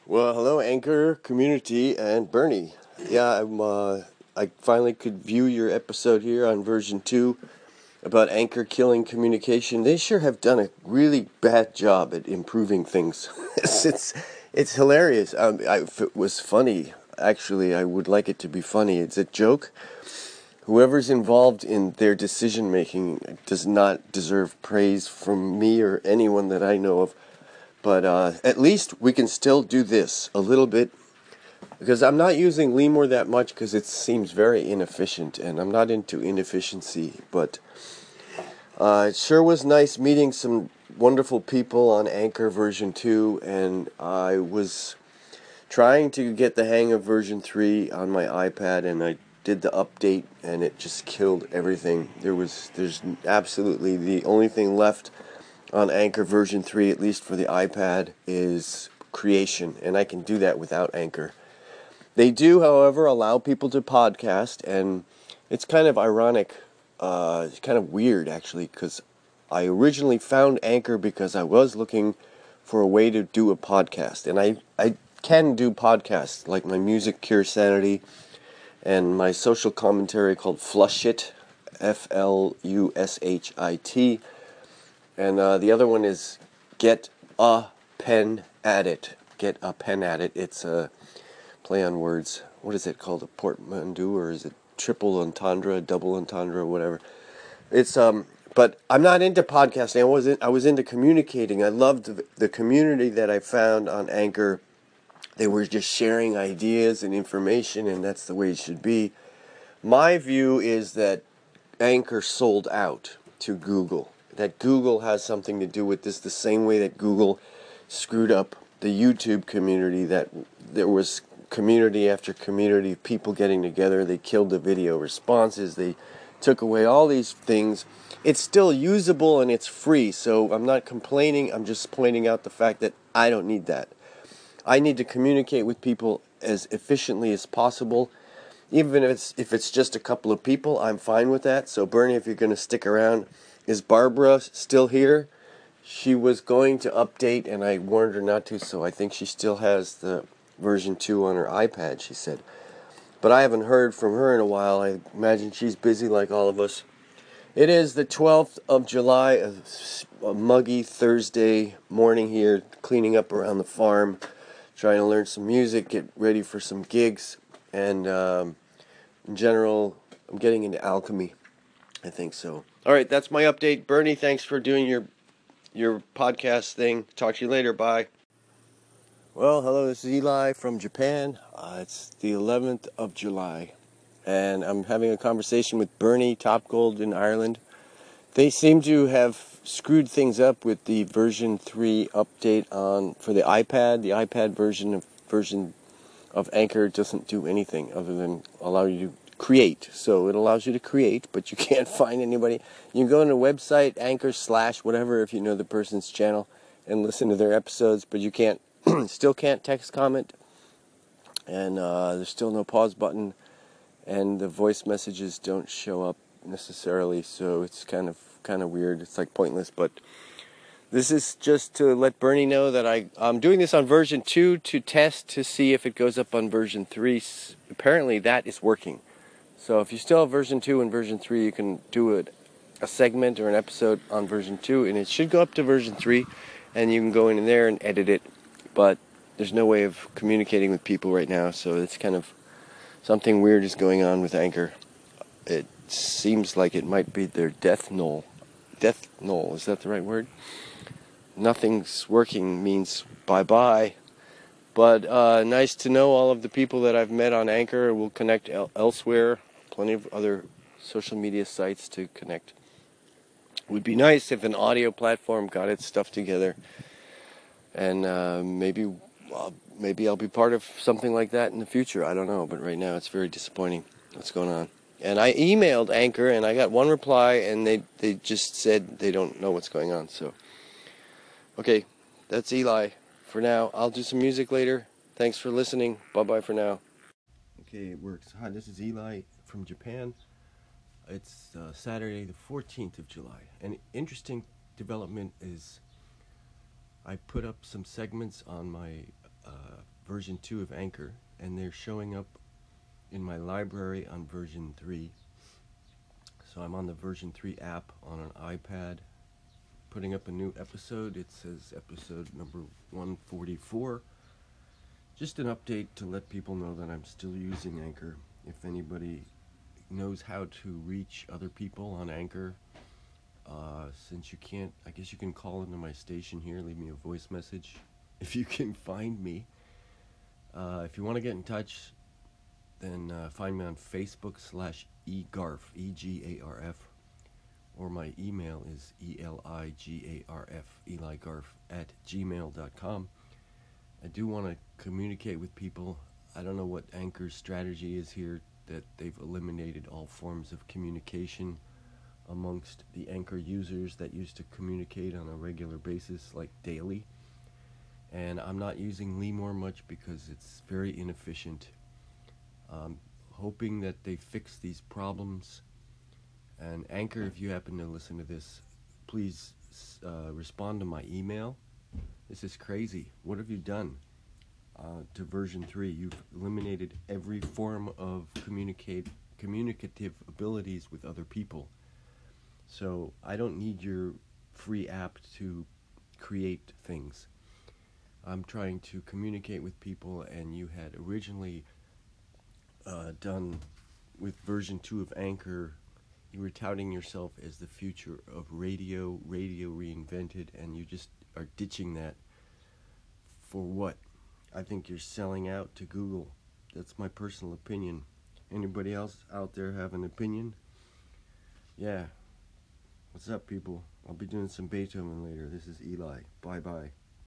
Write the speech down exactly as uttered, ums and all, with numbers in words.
Well, hello, Anchor community and Bernie. Yeah, I'm. Uh, I finally could view your episode here on version two about Anchor killing communication. They sure have done a really bad job at improving things. it's, it's it's hilarious. Um, I, if it was funny, actually, I would like it to be funny. It's a joke. Whoever's involved in their decision making does not deserve praise from me or anyone that I know of. But uh, at least we can still do this a little bit, because I'm not using Lemur that much because it seems very inefficient, and I'm not into inefficiency. But uh, it sure was nice meeting some wonderful people on Anchor version two, and I was trying to get the hang of version three on my iPad, and I did the update, and it just killed everything. There was, there's absolutely the only thing left on Anchor version three, at least for the iPad, is creation, and I can do that without Anchor. They do, however, allow people to podcast, and it's kind of ironic, uh, it's kind of weird, actually, because I originally found Anchor because I was looking for a way to do a podcast, and I, I can do podcasts, like my Music Cure Sanity, and my social commentary called Flush It, F L U S H I T, and uh, the other one is Get a Pen at It. Get a Pen at It. It's a play on words. What is it called? A portmanteau, or is it triple entendre, double entendre, whatever? It's um. But I'm not into podcasting. I was in, I was into communicating. I loved the, the community that I found on Anchor. They were just sharing ideas and information, and that's the way it should be. My view is that Anchor sold out to Google. That Google has something to do with this, the same way that Google screwed up the YouTube community, that there was community after community of people getting together. They killed the video responses. They took away all these things. It's still usable and it's free, so I'm not complaining. I'm just pointing out the fact that I don't need that. I need to communicate with people as efficiently as possible. Even if it's, if it's just a couple of people, I'm fine with that. So Bernie, if you're going to stick around, is Barbara still here? She was going to update, and I warned her not to, so I think she still has the version two on her iPad, she said. But I haven't heard from her in a while. I imagine she's busy like all of us. It is the twelfth of July, a, a muggy Thursday morning here, cleaning up around the farm, trying to learn some music, get ready for some gigs, and um, in general, I'm getting into alchemy. I think so. All right, that's my update. Bernie, thanks for doing your your podcast thing. Talk to you later. Bye. Well, hello, this is Eli from Japan. Uh, it's the eleventh of July, and I'm having a conversation with Bernie Topgold in Ireland. They seem to have screwed things up with the version three update on for the iPad. The iPad version of version of Anchor doesn't do anything other than allow you to create. So it allows you to create, but you can't find anybody. You can go on a website, Anchor slash whatever, if you know the person's channel, and listen to their episodes, but you can't, still can't text comment, and uh, there's still no pause button, and the voice messages don't show up necessarily, so it's kind of kind of weird. It's like pointless, but this is just to let Bernie know that I, I'm doing this on version two to test to see if it goes up on version three. Apparently that is working. So if you still have version two and version three, you can do it, a segment or an episode on version two, and it should go up to version three, and you can go in there and edit it. But there's no way of communicating with people right now, so it's kind of something weird is going on with Anchor. It seems like it might be their death knell. Death knell, is that the right word? Nothing's working means bye-bye. But uh, nice to know all of the people that I've met on Anchor. We'll connect el- elsewhere. Plenty of other social media sites to connect. It would be nice if an audio platform got its stuff together. And uh, maybe, uh, maybe I'll be part of something like that in the future. I don't know. But right now it's very disappointing what's going on. And I emailed Anchor, and I got one reply, and they, they just said they don't know what's going on. So, okay, that's Eli for now. I'll do some music later. Thanks for listening. Bye-bye for now. Okay, it works. Hi, this is Eli from Japan. It's uh, Saturday the fourteenth of July. An interesting development is I put up some segments on my uh, version two of Anchor, and they're showing up in my library on version three. So I'm on the version three app on an iPad, putting up a new episode. It says episode number one forty-four. Just an update to let people know that I'm still using Anchor. If anybody knows how to reach other people on Anchor, uh, since you can't, I guess you can call into my station here, leave me a voice message if you can find me. Uh, if you want to get in touch, then uh, find me on Facebook slash egarf, E G A R F, or my email is E L I G A R F, eligarf at gmail dot com. I do want to communicate with people. I don't know what Anchor's strategy is here, that they've eliminated all forms of communication amongst the Anchor users that used to communicate on a regular basis, like daily. And I'm not using Lemur much because it's very inefficient. Um, hoping that they fix these problems. And Anchor, if you happen to listen to this, please uh, respond to my email. This is crazy. What have you done uh, to version three? You've eliminated every form of communicate communicative abilities with other people. So I don't need your free app to create things. I'm trying to communicate with people, and you had originally uh, done with version two of Anchor, you were touting yourself as the future of radio, radio reinvented, and you just are ditching that for what? I think you're selling out to Google. That's my personal opinion. Anybody else out there have an opinion? Yeah. What's up, people? I'll be doing some Beethoven later. This is Eli. Bye-bye.